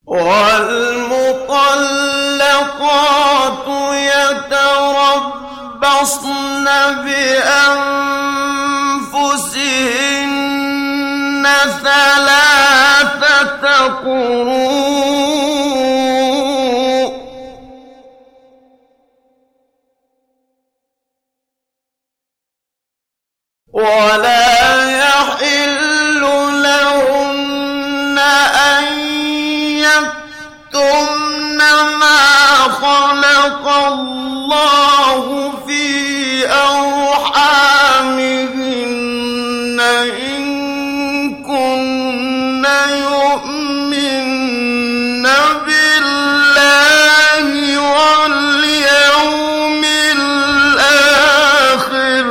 والمطلقات يتربصن بأنفسهن ثلاثة قروء ولا يحل لهن أن يكتمن ما خلق الله في أرحامهن إن كن يؤمن بالله واليوم الآخر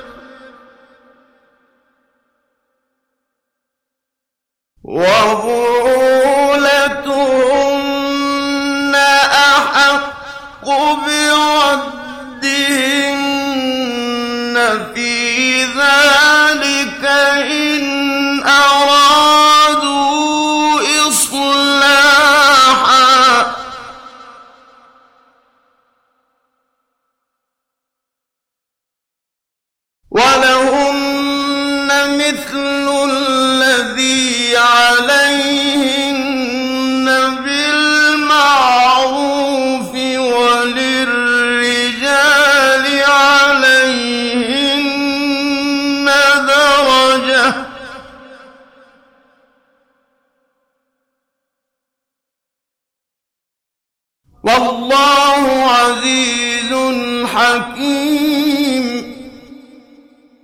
وبعولتهن أحق بردهن في ذلك إن أرادوا إصلاحا ولهن مثل الذي عليهن بالمعروف وللرجال عليهن درجة والله عزيز حكيم